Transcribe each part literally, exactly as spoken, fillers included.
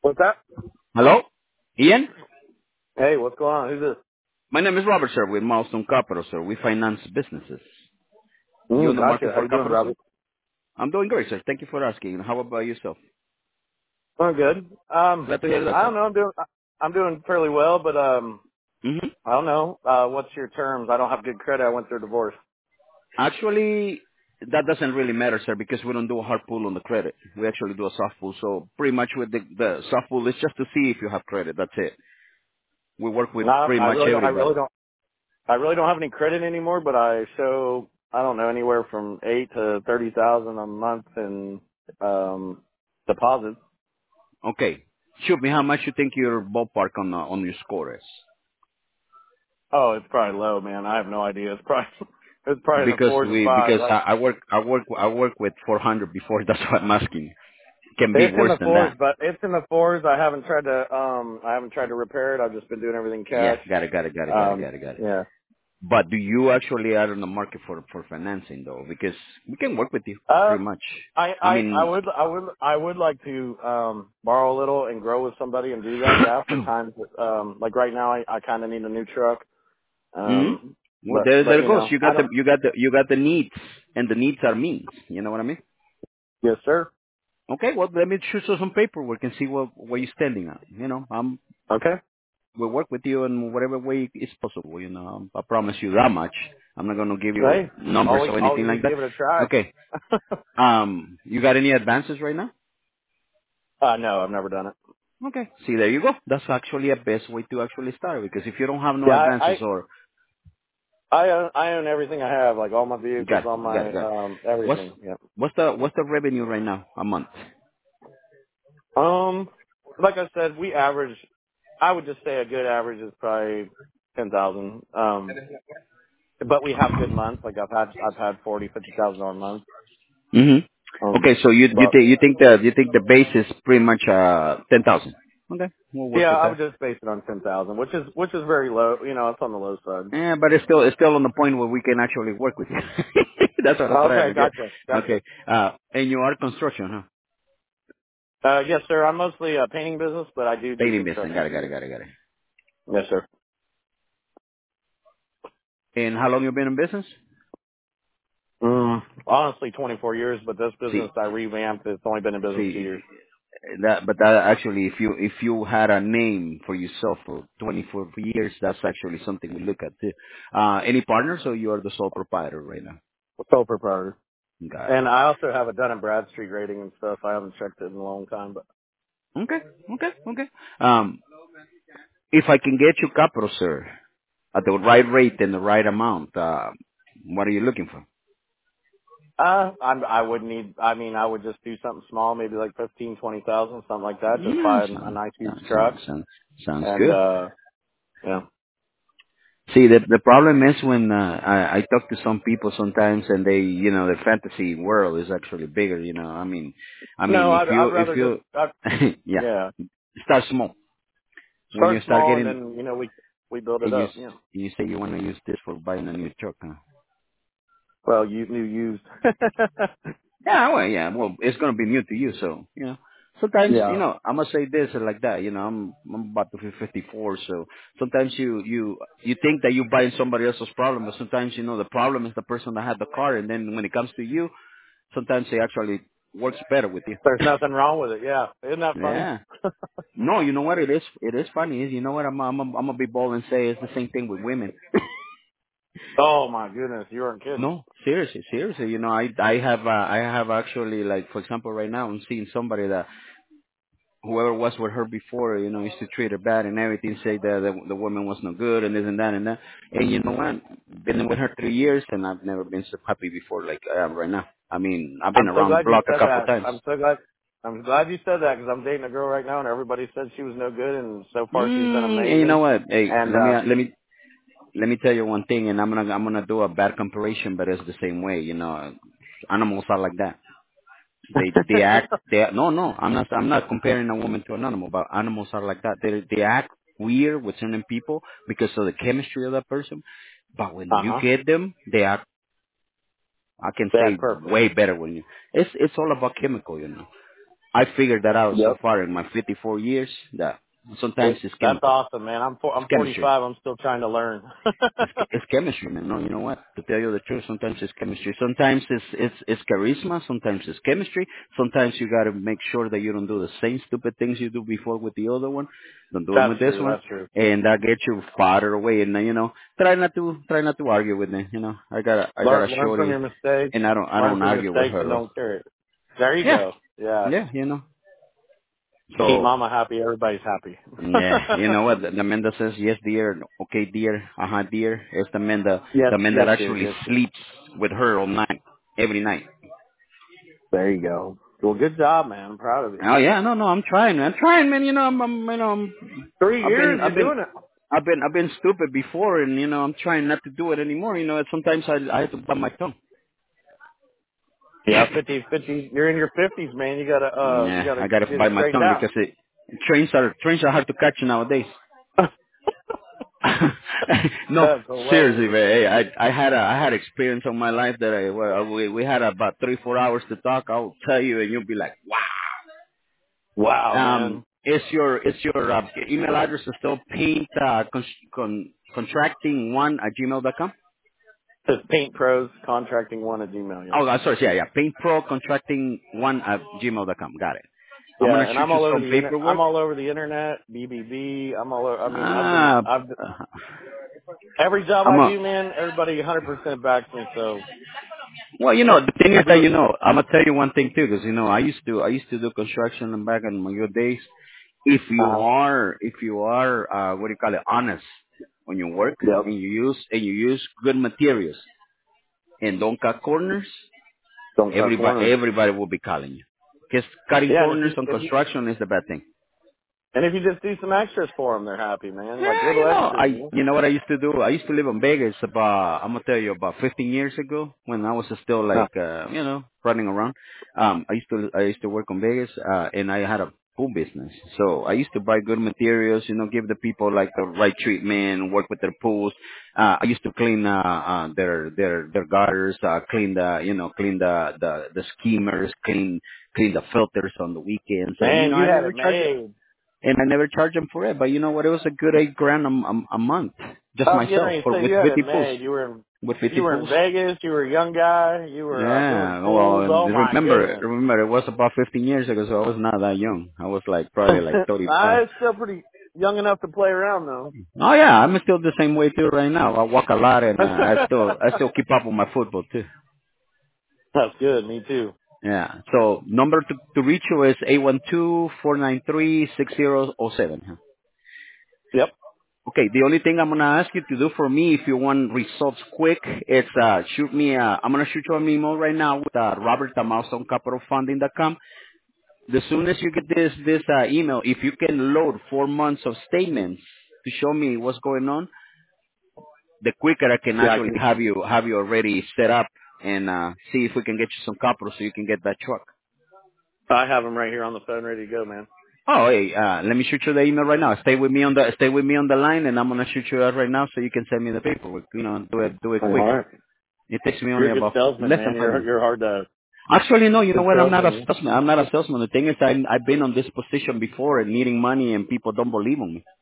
What's that? Hello? Ian? Hey, what's going on? Who's this? My name is Robert, sir, with Milestone Capital, sir. We finance businesses. You Mm, on the market gotcha. How for you doing, capital, sir? Robert? I'm doing great, sir. Thank you for asking. How about yourself? I'm good. Um, Glad to hear that, I sir. don't know. I'm doing. I'm doing fairly well, but um, hmm I don't know. Uh, what's your terms? I don't have good credit. I went through a divorce. Actually, that doesn't really matter, sir, because we don't do a hard pull on the credit. We actually do a soft pull. So pretty much with the, the soft pull, it's just to see if you have credit. That's it. We work with No, pretty I much really don't. I everybody. really don't. I really don't have any credit anymore. But I show. I don't know anywhere from eight to thirty thousand a month in um deposits. Okay. Shoot me how much you think your ballpark on, uh, on your score is. Oh, it's probably low, man. I have no idea. It's probably it's probably in the Because fours or we, fives. because I, I, I work, I work, I work with four hundred before. That's what I'm asking. Can be It's in worse the than fours, that. but it's in the fours. I haven't tried to um I haven't tried to repair it. I've just been doing everything Yeah, cash. got it, got it, got it, got it, Um got it, got it. yeah. But do you actually are on the market for for financing though? Because we can work with you Uh pretty much. I, I I, I mean, would I would I would like to um borrow a little and grow with somebody and do that, yeah, for times um like right now I, I kinda need a new truck. hmm Um well, but there but there you goes. know, You I got the don't you got the you got the needs, and the needs are means. You know what I mean? yes sir. Okay, well let me shoot you some paperwork and see what where you're standing at. You know, I'm Okay. we'll work with you in whatever way is possible. You know, I promise you that much. I'm not gonna give you Hey, numbers always or anything always like that. give it a try. Okay. Um, you got any advances right now? uh no, I've never done it. Okay. See, there you go. That's actually a best way to actually start because if you don't have no Yeah, I, advances I or I own, I own everything I have, like all my vehicles, got all got my got um what's everything. Yeah. what's the what's the revenue right now a month? Um, like I said, we average. I would just say a good average is probably ten thousand. Um, but we have good months. Like I've had, I've had forty, fifty thousand dollar months. hmm Um, Okay, so you you but think you think the you think the base is pretty much uh ten thousand? Okay, we'll work yeah, with I that. would just base it on ten thousand, which is which is very low. You know, it's on the low side. Yeah, but it's still it's still on the point where we can actually work with you. That's what I'm trying Okay, to get. gotcha, gotcha. Okay, uh, and you are construction, huh? Uh, yes, sir. I'm mostly a painting business, but I do do Painting business. construction Got it, got too. it, got it, got it. Yes, sir. And how long you been in business? Mm, honestly, twenty-four years, but this See, business I revamped. It's only been in business two see. years. That, but that actually, if you if you had a name for yourself for twenty-four years, that's actually something we look at too. Uh, any partners, or you are the sole proprietor right now? Sole proprietor. Got it. And I also have a Dun and Bradstreet rating and stuff. I haven't checked it in a long time, but Okay, okay, okay. Um, if I can get you capital, sir, at the right rate and the right amount, uh, what are you looking for? uh, I'm, I would need. I mean, I would just do something small, maybe like fifteen, twenty thousand, something like that. Just Yeah, buy a, a sounds nice used sounds truck, sounds sounds, sounds and good. uh, yeah. See, the the problem is when uh, I I talk to some people sometimes, and they, you know, the fantasy world is actually bigger. You know, I mean, I No, mean, if I'd, you I'd if rather just, you, I'd, yeah, yeah, start small. When start you start small, and getting, then you know we we build it and you up. s- Yeah. you say you want to use this for buying a new truck, huh? Well, you new used. Yeah, well, yeah, well, it's gonna be new to you, so you know. Sometimes, you yeah. know, I'm gonna say this or like that. You know, I'm I'm about to be fifty-four, so sometimes you you you think that you're buying somebody else's problem, but sometimes you know the problem is the person that had the car, and then when it comes to you, sometimes it actually works better with you. There's nothing wrong with it. Yeah. Isn't that funny? Yeah. No, you know what? It is. It is funny. Is you know what? I'm I'm I'm gonna be bold and say it's the same thing with women. Oh my goodness, you weren't kidding. No, seriously, seriously. You know, I I have uh, I have actually like for example right now I'm seeing somebody that whoever was with her before, you know, used to treat her bad and everything, say that the, the woman was no good and this and that and that. And you know what? Been with her three years and I've never been so happy before like I am right now. I mean, I've been I'm so around the glad you block a said couple that. times. I'm so glad. I'm glad you said that because I'm dating a girl right now, and everybody said she was no good, and so far she's been Mm, and you know amazing. what? Hey, And let me uh let me let me tell you one thing, and I'm gonna I'm gonna do a bad comparison, but it's the same way. You know, animals are like that. They they act they no no I'm not I'm not comparing a woman to an animal, but animals are like that. They they act weird with certain people because of the chemistry of that person, but when uh you huh. get them, they act I can That's say perfect. way better when you. It's it's all about chemical, you know. I figured that out so Yep. far in my fifty-four years that sometimes It, it's that's chemical, awesome, man. I'm four, it's I'm chemistry. forty-five. I'm still trying to learn. It's, it's chemistry, man. No, you know what? To tell you the truth, sometimes it's chemistry. Sometimes it's it's it's charisma. Sometimes it's chemistry. Sometimes you got to make sure that you don't do the same stupid things you do before with the other one. Don't do them That's with this true. one, That's true. and that gets you farther away. And uh, you know, try not to try not to argue with them. You know, I got a I got a Learn learn from your shorty, mistakes. and I don't I Learn don't from your argue with mistakes her and though. don't carry it. There you Yeah, go. Yeah. yeah, you know. Keep So mama happy. Everybody's happy. yeah, you know what? The, the man that says yes, dear, okay, dear, uh huh, dear, is the man that yes. the man that Yes, dear. actually Yes, dear. sleeps with her all night, every night. There you go. Well, good job, man. I'm proud of you. Oh yeah, no, no, I'm trying, man. I'm trying, man. You know, I'm, I'm you know, I'm, Three I've been, years. You're I've been, doing it. I've been, I've been stupid before, and you know, I'm trying not to do it anymore. You know, sometimes I, I have to bite my tongue. Yeah, fifty, fifty. You're in your fifties, man. You gotta, uh, you Yeah, gotta I gotta get it bite my straightened tongue out. because it, trains are trains are hard to catch nowadays. No, That's seriously, hilarious. man. Hey, I I had a I had experience on my life that I well, we we had about three four hours to talk. I'll tell you, and you'll be like, Wow, wow. Um, man. is your is your uh, email address is still paint uh, con, con, contracting one at gmail dot com? Says Paint Pros Contracting One at Gmail. Yep. Oh, uh, sorry, yeah, yeah, paint pro contracting one at gmail dot com. Got it. I'm gonna Yeah, and shoot I'm you all over some the inter- I'm paperwork. all over the internet. B B B. I'm all over. I mean, I've been. Ah, I've uh, every job I'm I a do, man. Everybody one hundred percent backs me. So well, you know, the thing is I'll that do it. you know, I'm gonna tell you one thing too, because you know, I used to I used to do construction and back in my good days. If Uh you huh. are if you are uh what do you call it, honest when you work Yep. and you use and you use good materials and don't cut corners, Don't cut everybody corners. everybody will be calling you. Because cutting Yeah, and if corners you on if you construction is the bad thing. and if you just do some extras for them, they're happy, man. Like Yeah, little you know, extras, you I know. you know what I used to do? I used to live in Vegas about I'm gonna tell you about fifteen years ago when I was still Huh. like uh, you know running around. Um, I used to I used to work in Vegas uh, and I had a pool business. So I used to buy good materials, you know, give the people like the right treatment, work with their pools. Uh, I used to clean uh, uh, their their their gutters, uh, clean the you know clean the the the skimmers, clean clean the filters on the weekends, and you Man, know you I had never it charge made. and I never charged them for it. But you know what? It was a good eight grand a, a, a month, just I was getting myself ready to for say with you had it fifty pools, made. You were in with you fifty were in pools. Vegas. You were a young guy. You were uh, doing Yeah, well, pools. and Oh my remember, goodness. remember, it was about fifteen years ago, so I was not that young. I was like probably like I thirty-five. was still pretty young enough to play around though. Oh yeah, I'm still the same way too right now. I walk a lot, and uh, I still, I still keep up with my football too. That's good. Me too. Yeah. So number to, to reach you is eight one two four nine three six zero zero seven. Yep. Okay, the only thing I'm gonna ask you to do for me, if you want results quick, is uh, shoot me. Uh, I'm gonna shoot you an email right now with uh, Robert at milestone capital funding dot com. The soon as you get this this uh, email, if you can load four months of statements to show me what's going on, the quicker I can Yeah, I actually can. have you have you already set up and uh, see if we can get you some capital so you can get that truck. I have them right here on the phone, ready to go, man. Oh, hey, uh, let me shoot you the email right now. Stay with me on the stay with me on the line, and I'm gonna shoot you out right now so you can send me the paperwork. You know, do it do it All quick. right. It takes me You're only a good about salesman, less than man. five You're minutes. you're hard to Actually, no, you know good what? I'm not a salesman. salesman. I'm not a salesman. The thing is, I, I've been on this position before and needing money, and people don't believe in me.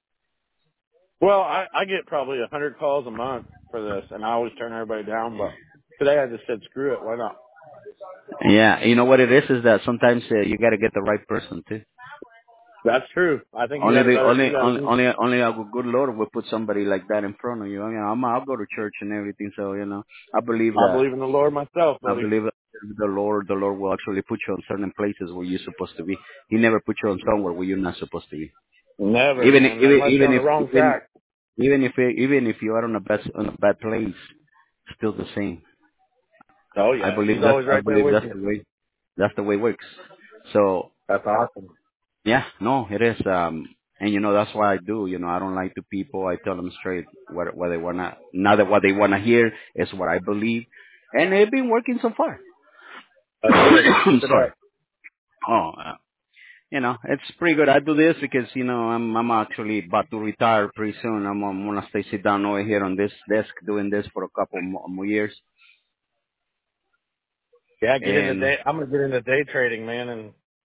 Well, I, I get probably a hundred calls a month for this, and I always turn everybody down. But today I just said, screw it. Why not? Yeah, you know what it is is that sometimes uh, you got to get the right person too. That's true. I think you Only got a the better. You only got only a. only only a good Lord will put somebody like that in front of you. I mean, I'm I'll go to church and everything, so you know I believe I that believe in the Lord myself, I buddy. believe that the Lord the Lord will actually put you on certain places where you're supposed to be. He never put you on somewhere where you're not supposed to be. Never, Even if, man. even Unless you're even on the if wrong even track. even if even if you are on a bad on a bad place, still the same. Oh I yeah, believe He's that's always I right there believe with that's you. the way that's the way it works. So That's awesome. yeah, no, it is. Um, and you know that's why I do. You know, I don't lie to people. I tell them straight what what they wanna. Not that what they wanna hear is what I believe, and it's been working so far. That's good. I'm Keep it sorry. up. Oh, uh, you know, it's pretty good. I do this because you know I'm I'm actually about to retire pretty soon. I'm, I'm gonna stay sit down over here on this desk doing this for a couple more, more years, Yeah, get into and day. I'm gonna get into day trading, man, and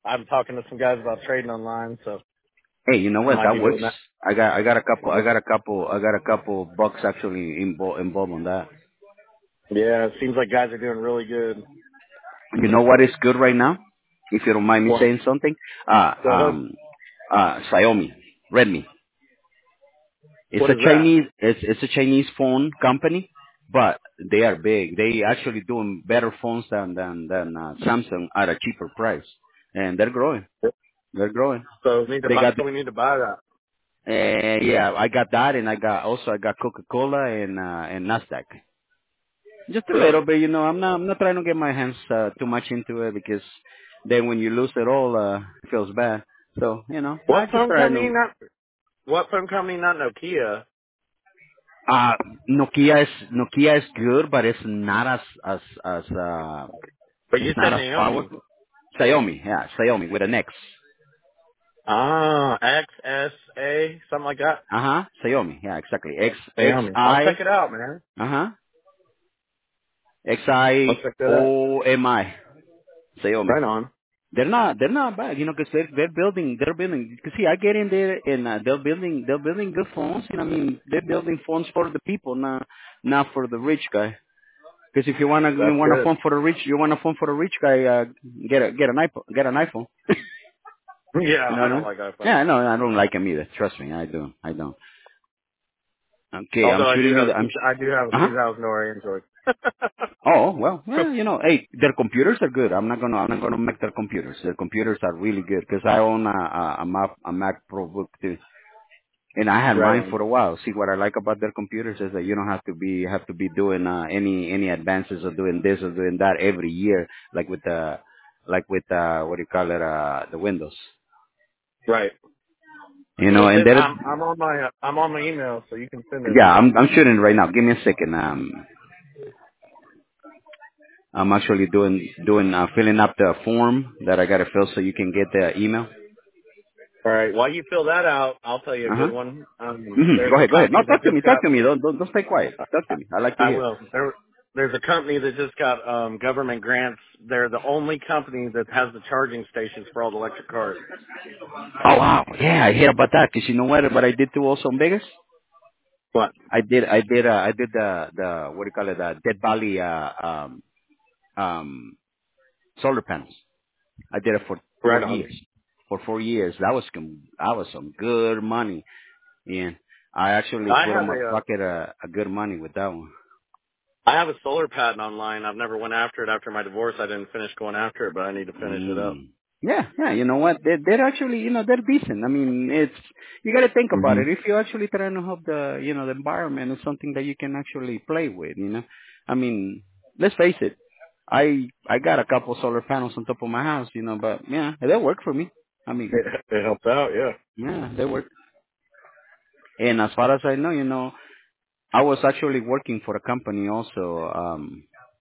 I'm talking to some guys about trading online, so Hey, you know I what? might That be doing works. that. I got I got a couple I Uh, got a couple I got a couple bucks actually involved involved on that. yeah, it seems like guys are doing really good. You know what is good right now? If you don't mind me What? saying something, uh Go ahead. um uh Xiaomi, Redmi. It's What a is that? Chinese it's it's a Chinese phone company, but they are big. They actually doing better phones than than than uh, Samsung at a cheaper price, and they're growing. They're growing. So we need to They buy. got So we need to buy that. uh, yeah, I got that, and I got also I got Coca Cola and uh, and Nasdaq. Just a Really? little bit, you know. I'm not I'm not trying to get my hands uh, too much into it because then when you lose it all, uh, it feels bad. So you know, I What just phone try company? to. Not what phone company? Not Nokia. Uh, Nokia is Nokia is good, but it's not as as as uh, But it's you not said as Naomi. powerful. Xiaomi, yeah, Xiaomi with an X. Ah, X S A, something like that. Uh huh. Xiaomi, yeah, exactly. X X Naomi. I'll check I. it out, man. Uh huh. X I I'll check that out. O M I. Xiaomi. Right on. They're not they're not bad, you know, because they're they're building they're building. You see, I get in there and uh, they're building they're building good phones. You know, I mean, they're building phones for the people, not not for the rich guy. Because if you wanna you That's want a good. phone for the rich, you want a phone for the rich guy, uh, get a get an iPhone, get an iPhone. Yeah, You know I what I don't mean? like iPhones. Yeah, no, I don't like them either. Trust me, I don't, I don't. Okay, I'm Although I do shooting you. have The, a I'm. two, I do have a Uh huh. two thousand dollar Android. Oh well, yeah, you know, hey, their computers are good. I'm not gonna, I'm not gonna make their computers. Their computers are really good because I own a, a, a Mac, a Mac ProBook too, and I had Right mine on. for a while. See, what I like about their computers is that you don't have to be, have to be doing uh, any, any advances or doing this or doing that every year, like with the, like with uh, what do you call it, uh, the Windows. Right. You know, Well, and send. they're, I'm I'm on my I'm on my email, so you can send it yeah, to me. I'm, I'm shooting right now. Give me a second. Um, I'm actually doing, doing, uh, filling up the form that I gotta fill so you can get the email. All right. While you fill that out, I'll tell you a Uh good huh. one. Um, Mm-hmm. there's Go a ahead, go ahead. No, company that talk to just me, talk got. to me. Don't, don't, don't stay quiet. Talk to me. I like to I hear. will. There, there's a company that just got um, government grants. They're the only company that has the charging stations for all the electric cars. Oh wow, yeah, I hear about that. Cause you know what? What I did too also in Vegas. What? I did, I did, uh, I did the, the what do you call it? The Dead Valley, uh, um, um, solar panels. I did it for four Right on. years. For four years, that was com- that was some good money. And I actually I put on have my a uh, pocket a, a good money with that one. I have a solar patent online. I've never went after it after my divorce. I didn't finish going after it, but I need to finish it up. Mm. Yeah, yeah. You know what? They're, they're actually, you know, they're decent. I mean, it's you got to think about Hmm. it. If you're actually trying to help the, you know, the environment, it's something that you can actually play with. You know, I mean, let's face it. I I got a couple solar panels on top of my house. You know, but yeah, they work for me. I mean, It, it helps out. Yeah. yeah, they work. And as far as I know, you know, I was actually working for a company also um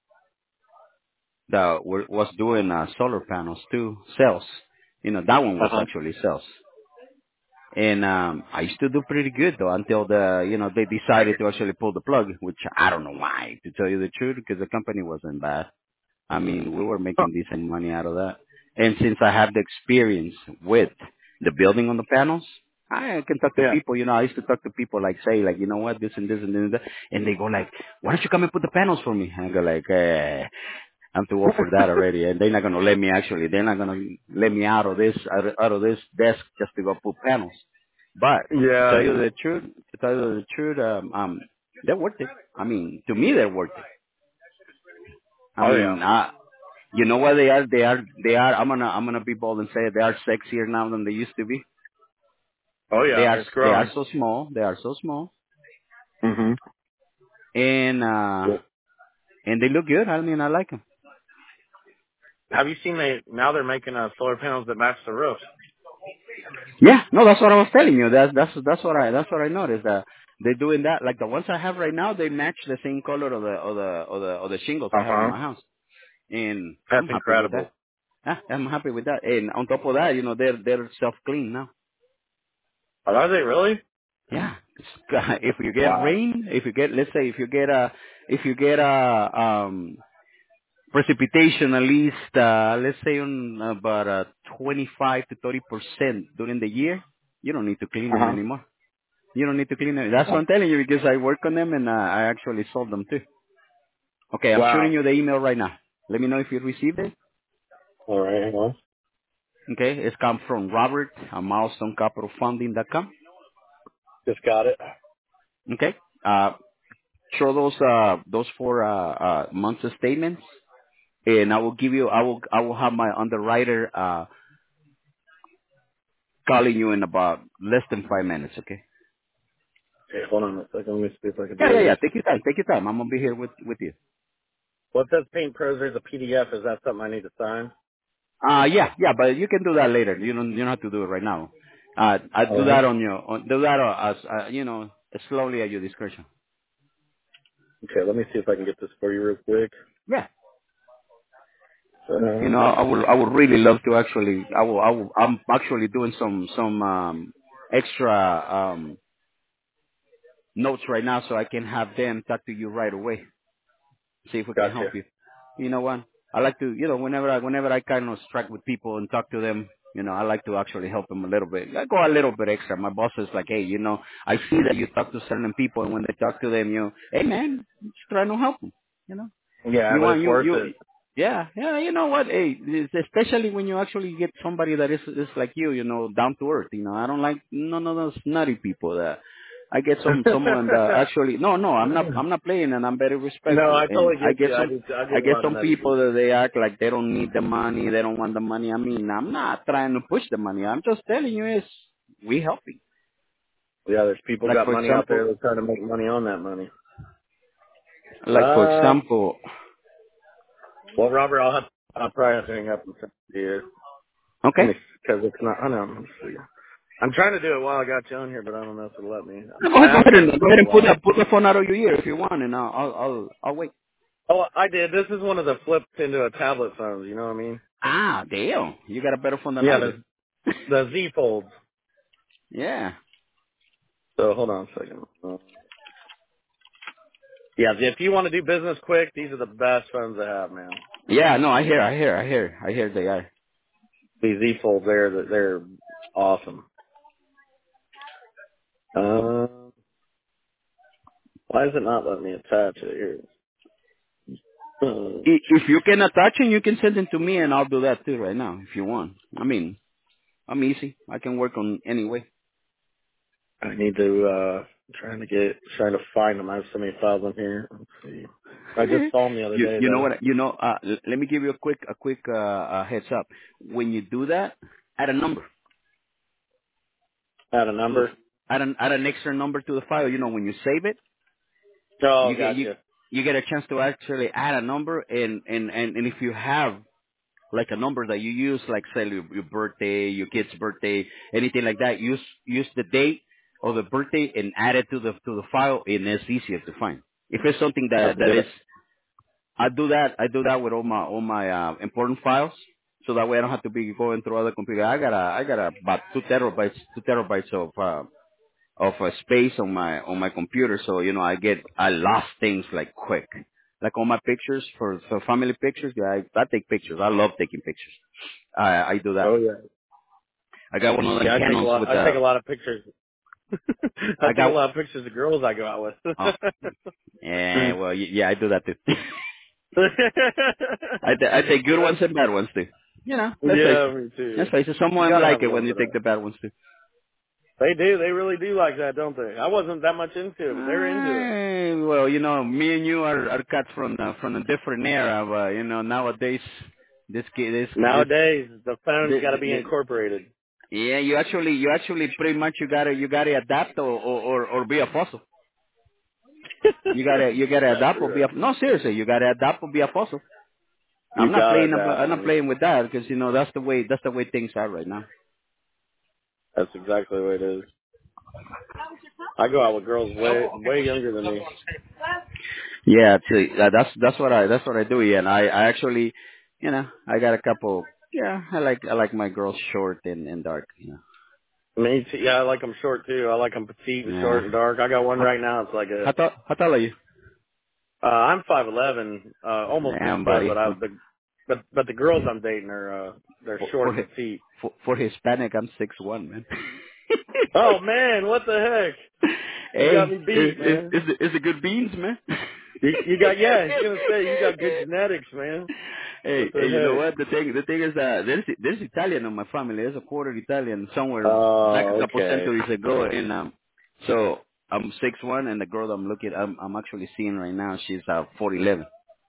that wa- was doing uh, solar panels too, cells. You know, that one Uh was huh. actually cells. And um I used to do pretty good though until the you know they decided to actually pull the plug, which I don't know why, to tell you the truth, because the company wasn't bad. I mean, we were Huh. making decent money out of that. And since I have the experience with the building on the panels, I can talk to Yeah. people. You know, I used to talk to people like say like, you know what, this and this and this and that, and they go like, why don't you come and put the panels for me? And I go like, eh, I'm too old for that already, and they're not gonna let me actually. They're not gonna let me out of this out of, out of this desk just to go put panels. But to tell Yeah. you the truth, to tell you the truth, um, um, they're worth it. I mean, to me, they're worth it. I Oh yeah. mean, uh, you know what they are? They are, they are. I'm gonna, I'm gonna be bold and say it, they are sexier now than they used to be. Oh They yeah. are, It's they are growing. so small. They are so small, Hmm. and uh, and they look good. I mean, I like them. Have you seen they now they're making uh, solar panels that match the roofs? Yeah, no, that's what I was telling you. That's that's that's what I that's what I noticed. That they're doing that. Like the ones I have right now, they match the same color of the of the of the of the shingles I Uh have on huh. my house, and That's I'm happy with that. incredible. Yeah, I'm happy with that. And on top of that, you know, they're they're self clean now. Are they really? Yeah, It's- if you get Wow. rain, if you get let's say if you get a if you get a um precipitation at least uh let's say on about uh twenty-five to thirty percent during the year, you don't need to clean Uh them huh. anymore. You don't need to clean them. That's what Oh, I'm telling you because I work on them and uh, I actually sold them too. Okay, I'm shooting wow. you the email right now. Let me know if you received it. All right, hang on. Okay, it's come from Robert at milestone capital funding dot com. Just got it. Okay, uh, show those uh, those four uh, uh, months of statements, and I will give you. I will I will have my underwriter uh, calling you in about less than five minutes. Okay. Okay, hold on a second. Let me see if I can Yeah, yeah, do yeah. this. Take your time. Take your time. I'm gonna be here with with you. What says Paint Pros? There's a P D F. Is that something I need to sign? Uh yeah, yeah, but you can do that later. You don't you don't have to do it right now. Uh, I All do right. that on your on, do that uh, as uh, you know slowly at your discretion. Okay, let me see if I can get this for you real quick. Yeah. You know, Um, I would I would really love to actually. I will I will I'm actually doing some some um extra um notes right now so I can have them talk to you right away. See if we can help gotcha. you. You know what? I like to, you know, whenever I, whenever I kind of strike with people and talk to them, you know, I like to actually help them a little bit. I go a little bit extra. My boss is like, hey, you know, I see that you talk to certain people, and when they talk to them, you know, hey man, just try to help them. You know. Yeah, You but want it's you worth you it. yeah, yeah, you know what? Hey, it's especially when you actually get somebody that is is like you, you know, down to earth, you know. I don't like none of those nutty people that I get some someone that actually no, no, I'm not I'm not playing and I'm very no, respectful. I And totally I get get you. I some do. I I get a get lot of some nutty people people. that they act like they don't need the money, they don't want the money. I mean, I'm not trying to push the money. I'm just telling you is we helping. Yeah, there's people Like got for money out example there that's trying to make money on that money. like for Uh, example well, Robert, I'll have, I'll probably have to hang up and send it to you. Let okay. me, because it's not, I know, let me see. I'm trying to do it while I got you on here, but I don't know if it'll let me. Go I ahead, go have ahead done and this go a ahead and put lot. that put the phone out of your ear if you want, and I'll I'll I'll, I'll wait. Oh, I did. This is one of the flipped into a tablet phones, you know what I mean? Ah, damn, you got a better phone than Yeah, I do. the, the Z Folds. Yeah, So hold on a second. Uh, yeah, if you want to do business quick, these are the best phones to have, man. yeah. No, I hear, I hear, I hear, I hear they are. These Z Folds, they're, they're awesome. Uh, why is it not letting me attach it here? Uh, I- If you can attach it, you can send it to me, and I'll do that too right now if you want. I mean, I'm easy. I can work on any way. I need to, uh, trying to get, trying to find them. I have so many files in here. Let's see. I just saw them the other you day, you know though. what? You know. Uh, l- let me give you a quick a quick uh, uh, heads up. When you do that, add a number Add a to the number. add an add an extra number to the file. You know, when you save it, Oh, you get you gotcha. you get a chance to actually add a number, and and and, and if you have like a number that you use, like say your, your birthday, your kid's birthday, anything like that, use use the date of the birthday and add it to the to the file, and it's easier to find. If it's something that Sounds that good. is, I do that I do that with all my all my uh, important files, so that way I don't have to be going through other computer. I got a I got a, about two terabytes two terabytes of uh, of uh, space on my on my computer, so you know I get I lost things like quick. Like all my pictures for, for family pictures, yeah, I, I take pictures. I love taking pictures. I I do that. Oh, yeah. I got one of them Yeah, I take a Canons lot, with I take the. a lot of pictures. I I take a got. lot of pictures of girls I go out Oh, with. yeah. Well, y- yeah, I do that too. I ta- I take good ones and bad ones too. You know, let's face yeah, it. me Let's too. face it. You Someone gotta like have a it little when you bit of take that. the bad ones too. They do. They really do like that, don't they? I wasn't that much into it, but they're into it. Uh, well, you know, me and you are, are cut from uh, from a different era, but you know, nowadays this kid, this this, Nowadays, the phone's the, got to be the, incorporated. yeah, you actually you actually pretty much you gotta you gotta adapt or or or, or be a fossil. You gotta you gotta adapt Exactly or be a right. no seriously you gotta adapt or be a fossil. You I'm not gotta playing adapt, ab- I'm not man. playing with that because you know that's the way that's the way things are right now. That's exactly the way it is. I go out with girls way way younger than me. Yeah, see, uh, that's that's what I that's what I do. Yeah, and I I actually, you know, I got a couple. Yeah, I like I like my girls short and and dark. You Me too. Yeah, I like them short too. I like them petite and know. short Yeah. and dark. I got one How right now. It's like a. how tall how tall are you? Uh, I'm five eleven, uh, almost six Damn, foot, buddy. but I I'm the but but the girls I'm dating are uh they're For short for and Hi- petite. for, for Hispanic, I'm six one, man. Oh man, what the heck? You got Hey, me beat, it, it, man. it's the, it's the good beans, man. You, you got yeah. I was gonna say you got good genetics, man. hey, What the hey, you know heck? what? The thing, the thing is that there's there's Italian in my family. There's a quarter Italian somewhere, like a Oh, couple okay. centuries ago, and um, so I'm six one, and the girl I'm looking, I'm I'm actually seeing right now, she's uh four eleven.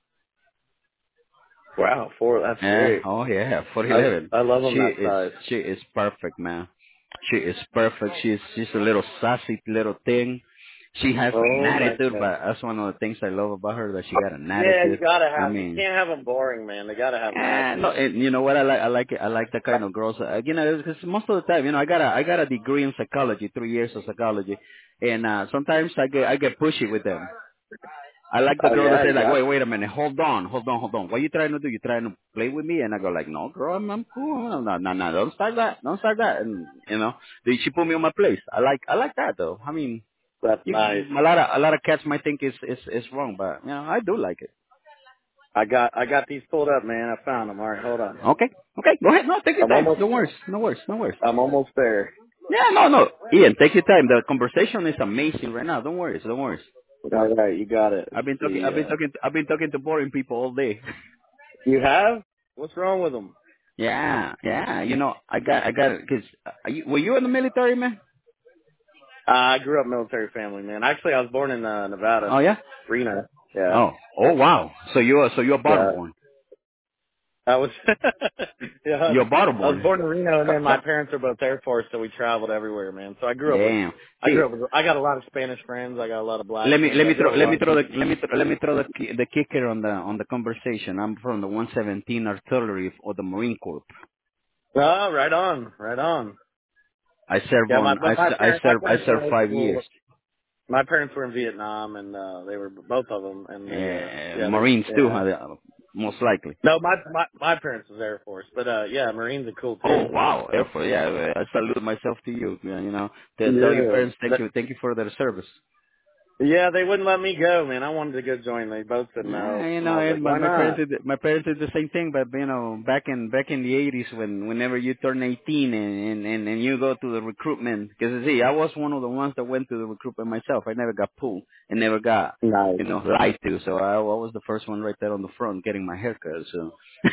Wow, four. That's Yeah. great. Oh yeah, four I eleven. I love them She that is size. she is perfect, man. She is perfect. She's she's a little sassy little thing. She has an Oh my attitude, god. but that's one of the things I love about her, that she got an Yeah, you attitude. gotta I have. You mean, can't have them boring, man. They gotta have an eh, no, attitude. and you know what I like? I like it. I like the kind of girls. Uh, you know, because most of the time, you know, I got a I got a degree in psychology, three years of psychology, and uh sometimes I get I get pushy with them. I like the Oh girl that yeah, say you like, wait, got. wait a minute, hold on, hold on, hold on. What you trying to do? You trying to play with me? And I go like, no, girl, I'm, I'm cool. No, no, no, no, don't start that, don't start that. And you know, then she put me on my place. I like, I like that though. I mean, That's you, nice. a lot of a lot of cats might think it's it's it's wrong, but you know, I do like it. I got I got these pulled up, man. I found them. All right, hold on. Okay, okay, go ahead. No, take your I'm time. almost No worries, no worries, no worries. I'm almost there. Yeah, no, no, Ian, take your time. The conversation is amazing right now. Don't worry, don't worry. All right, you got it. Let's I've been talking, see. I've been Uh, talking, I've been talking to boring people all day. you have? What's wrong with them? Yeah, yeah. You know, I got, I got, cause uh, you, were you in the military, man? Uh, I grew up military family, man. Actually, I was born in uh, Oh Nevada, yeah. Reno. Yeah, Oh, oh wow. So you're, so you're bottom yeah. born. I was, yeah. You're bottom I was born. born in Reno, and Co- then my co- parents are both Air Force, so we traveled everywhere, man. So I grew up with, Damn. I See, grew up with, I got a lot of Spanish friends. I got a lot of black let me, friends. let I me grew throw, up with a let lot me of throw the, people. let me, throw, let me throw the, ki- the kicker on the, on the conversation. I'm from the one seventeen Artillery of the Marine Corps. Oh, right on, right on. I served Yeah, my on, I, but my s- I parents, my served, I parents were served in old five school. years. My parents were in Vietnam, and uh they were both of them, and they, uh Uh, yeah, Marines they, too, yeah. huh, most likely. No, my my my parents was Air Force, but uh yeah, Marines are cool Oh too. wow, therefore, yeah, I salute myself to you. Yeah, you know, tell, tell your Yeah. parents thank But, you, thank you for their service. yeah, they wouldn't let me go, man. I wanted to go join. They both said Yeah, no, you and I know, was and like, my why my parents not? did my parents did the same thing, but you know, back in back in the eighties, when whenever you turn eighteen and and and, and you go to the recruitment, because see, I was one of the ones that went to the recruitment myself. I never got pulled, and never got Nice. you know lied to. So I, I was the first one right there on the front getting my haircut. So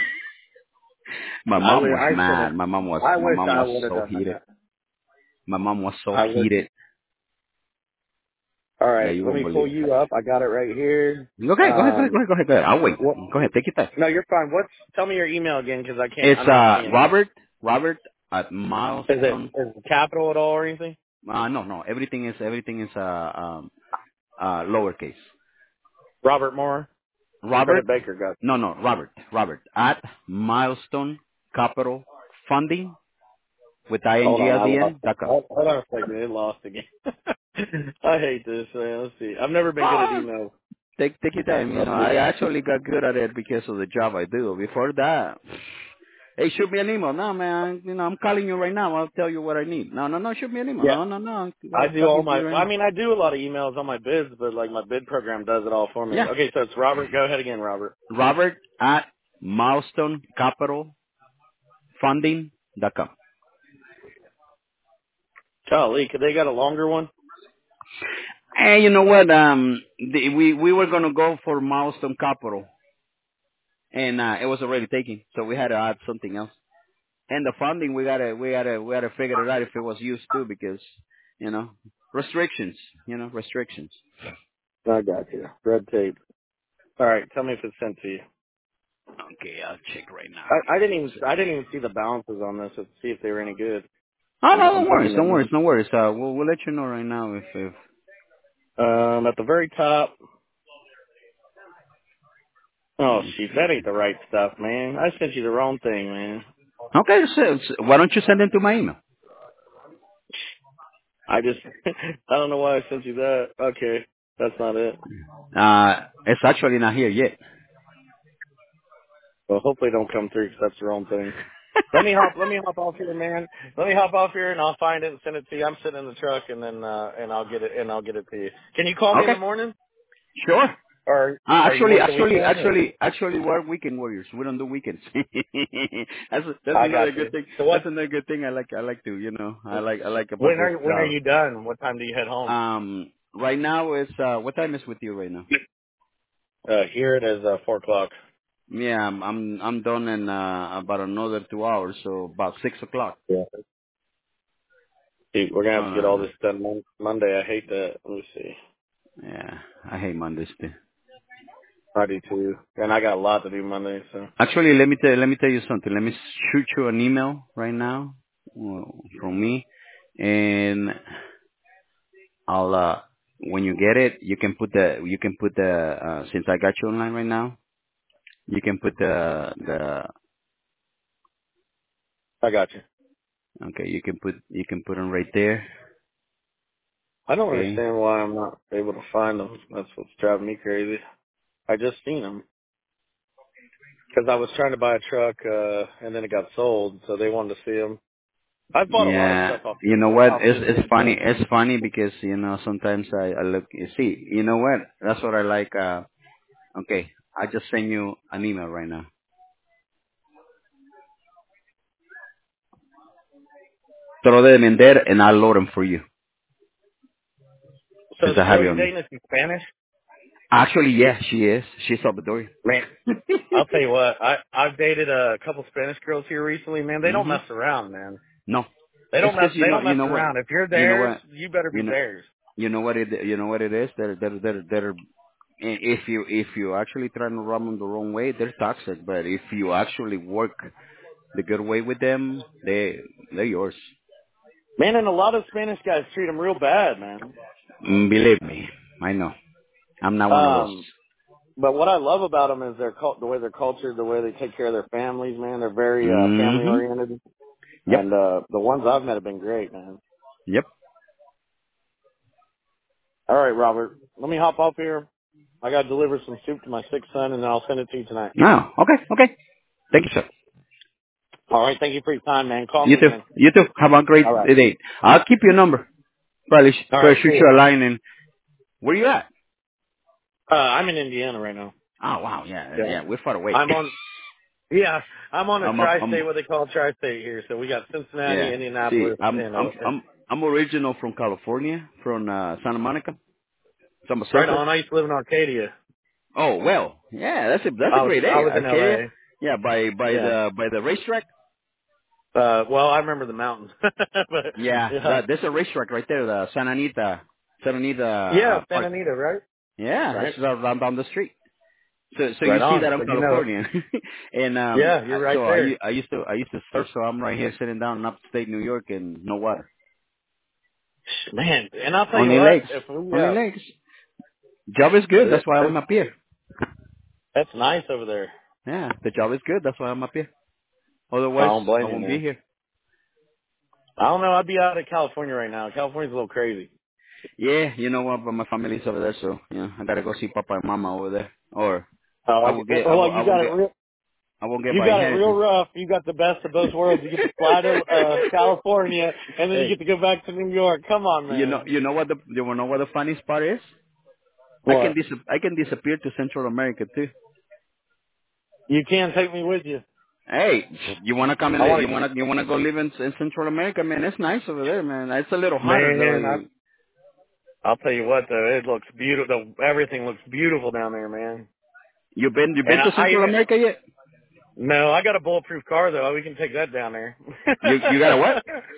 my I mom wish was I should have. mad. My mom was I my wish mom I was would have so done heated. that. My mom was so I wish. heated. All Yeah, right, you let won't me pull believe. you up. I got it right here. Okay, go ahead, go ahead, Um, go ahead, go ahead. Go ahead. I'll wait. what? Go ahead, take your time. No, you're fine. What's? Tell me your email again, because I can't. It's I'm not uh seeing it. Robert Robert at Is it Milestone. is it capital at all or anything? Uh, no, no. Everything is everything is uh um uh lowercase. Robert Moore. Robert. Credit Baker got. No, no. Robert. Robert at Milestone Capital Funding with Hold ing on, at I the lost. end. Dot com. Hold, hold on a second. It lost again. I hate this, man. Let's see. I've never been good at Oh, email. take take your time. You know, I actually got good at it because of the job I do. Before that, hey, shoot me an email. No, man. You know, I'm calling you right now. I'll tell you what I need. No, no, no. Shoot me an email. Yeah, No, no, no. I I'm do all talking to my. you right I now. mean, I do a lot of emails on my bids, but like my bid program does it all for me. Yeah. Okay, so it's Robert. Go ahead again, Robert. Robert at Milestone Capital Funding dot com. Golly, could they got a longer one? And you know what? Um, the, we we were gonna go for Milestone Capital, and uh, it was already taken, so we had to add something else. And the funding, we gotta we gotta we gotta figure it out if it was used too, because you know restrictions, you know restrictions. I got you. Red tape. All right, tell me if it's sent to you. Okay, I'll check right now. I, I didn't even. Give me I one didn't second. even see the balances on this to see if they were any good. Oh I'm, no, I'm don't telling worry, you don't worry, right no worries. Uh, we'll we'll let you know right now if if. now. Um, at the very top. Let Oh, me shoot, see. that ain't the right stuff, man. I sent you the wrong thing, man. Okay, so, so why don't you send it to my email? I just. I don't know why I sent you that. Okay, that's not it. Uh, it's actually not here yet. Well, hopefully it don't come through 'cause that's the wrong thing. Let me hop. Let me hop off here, man. Let me hop off here and I'll find it and send it to you. I'm sitting in the truck and then uh and I'll get it and I'll get it to you. Can you call me in Okay, the morning? sure. Or Uh, are you actually, working actually, weekend? Or? actually, actually, we're weekend warriors. We don't do weekends. that's that's I another got good you. thing. So what? That's another good thing I like. I like to, you know, I like I like When about this are when are job. you done? What time do you head home? Um, right now is uh, what time is with you right now? Uh, here it is uh, four o'clock. Yeah, I'm I'm I'm done in uh, about another two hours, so about six o'clock. Yeah. Dude, we're gonna have to get all Uh, this done mon- Monday. I hate that. Let me see. yeah, I hate Mondays too. I do too, and I got a lot to do Monday. So Actually, let me tell let me tell you something. Let me shoot you an email right now uh, from me, and I'll uh when you get it, you can put the you can put the uh, since I got you online right now, you can put the the I got you. okay, you can put you can put them right there. I don't Okay. understand why I'm not able to find them. That's what's driving me crazy. I just seen them because I was trying to buy a truck, uh, and then it got sold, so they wanted to see them. I've bought a lot of Yeah, stuff off you know what? off It's it's Vivian. funny. It's funny because you know sometimes I I look. You see, you know what? That's what I like. Uh, okay, I just send you an email right now. Throw them in there and I'll load them for you So since the I have girl you you on. dating is she Spanish? Actually, yeah, she is. She's Salvadorian. Man, I'll tell you what. I I've dated a couple Spanish girls here recently. Man, they don't Mhm. mess around, man. No, They it's don't mess. because you They know don't you mess know what around. If you're you know theirs, what you better you be know theirs. you know what it you know what it is. They're they're they're they're if you if you actually try to run them the wrong way, they're toxic. But if you actually work the good way with them, they they're yours. Man, and a lot of Spanish guys treat them real bad, man. Mm, believe me, I know. I'm not one of those. Um, but what I love about them is their cult, the way they're cultured, the way they take care of their families. Man, they're very uh, family Mhm. oriented, Yep. and uh, the ones I've met have been great, man. Yep. All right, Robert, let me hop off here. I got to deliver some soup to my sick son, and then I'll send it to you tonight. No. Okay. Okay. Thank you, sir. All right, thank you for your time, man. Call You me too. again. You too. Have a great All right. day. I'll keep your number. Probably, sh- All right, probably shoot cool. you a line. And where you at? Uh, I'm in Indiana right now. Oh wow, yeah, Yeah. yeah, we're far away. I'm on, yeah, I'm on a I'm, up, I'm, tri-state, what they call tri-state here. So we got Cincinnati, yeah. See, Indianapolis, I'm, and, uh, I'm, I'm, I'm original from California, from uh, Santa Monica. So I'm a right surfer. on. I used to live in Arcadia. Oh well, yeah, that's a that's a I was, great I area. was in Arcadia, L A. yeah, by by Yeah. the by the racetrack. Uh, well, I remember the mountains, but Yeah, yeah. that, there's a racetrack right there, the Santa Anita, Santa Anita Yeah, uh, Santa Park. Anita, right? Yeah, that's Right. right down the street. So so you Right see on. that I'm So you know it. Californian, and um, Yeah, you're I- right so I there. u- I used to I used to surf, so I'm right here sitting down in upstate New York and no water, Man, and I'll tell you only what, lakes, if we, only uh, lakes. Job is good, it, that's why I'm it, up here. that's nice over there. Yeah, the job is good, that's why I'm up here. I Otherwise, don't I blame you, won't be man. here. I don't know. I'd be out of California right now. California's a little crazy. Yeah, you know what? But my family's over there, so yeah, I gotta go see Papa and Mama over there, or Oh, I I, will get I well, will I you won't got it get real. I won't get You by got it real inheritance. rough. You got the best of both worlds. You get to fly to uh California, and then you Hey, get to go back to New York. Come on, you know man. you know what the you know what the funniest part is? I can What? dis I can disappear to Central America too. You can take me with you. Hey, you wanna come and I li- want you wanna you wanna go live in, in Central America, man? It's nice over there, man. It's a little to. hotter though. Man, You I, I'll tell you what though. It looks beautiful. Everything looks beautiful down there, man. you been you And been I, to I Central even America yet? no, I got a bulletproof car though. We can take that down there. You you got a what?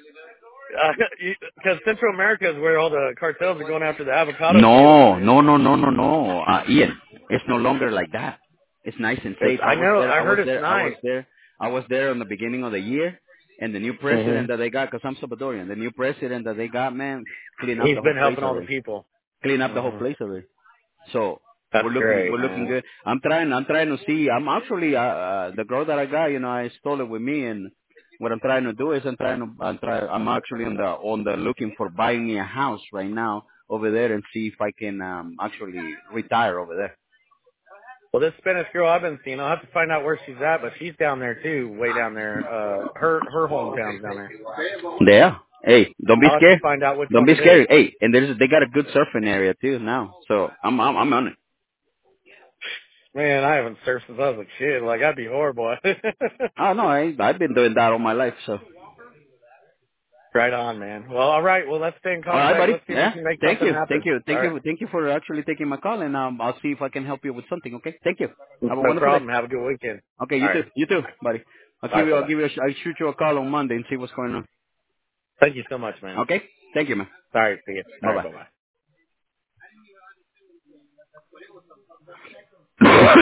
Because Central America is where all the cartels are going after the avocado fields, No, man. no, no, no, no, no. Uh, Ian, it's no longer like that. It's nice and It's, safe. I I was know. there. I I was heard it's there. I was nice. there. I was there in the beginning of the year, and the new Hmm. president that they got, because I'm Salvadorian, the new president that they got, man, clean up He's the whole been place helping all the already. people. Clean up the whole Hmm. place already. So That's we're looking, great, we're looking man. good. I'm trying, I'm trying to see. I'm actually uh, uh, the girl that I got. You know, I stole it with me, and what I'm trying to do is I'm trying to, I'm try, I'm actually on the on the looking for buying me a house right now over there and see if I can um actually retire over there. Well, this Spanish girl I've been seeing, I'll have to find out where she's at, but she's down there too, way down there. Uh, her her hometown's down there. There. Hey, don't be I'll have to scared. find out which Don't one be it is. scared. Hey, and there's they got a good surfing area too now. So I'm I'm, I'm on it. Man, I haven't surfed since I was a kid. Like, I'd be horrible. Oh no, I I've been doing that all my life. So Right on, man. Well, all right. Well, let's stay in all right, contact. buddy. Let's see if we Yeah. can make Thank something you, thank happen. you, All thank right. you, thank you for actually taking my call, and um, I'll see if I can help you with something. Okay. Thank you. Have a No wonderful day. problem. Have a good weekend. Okay, All you right. too. You too, buddy. I'll All give right. you. Bye I'll bye. give you. A, sh- I'll shoot you a call on Monday and see what's going Thank you so much, man. on. Okay. Thank you, man. All right. See you. All right. Bye Bye bye. bye.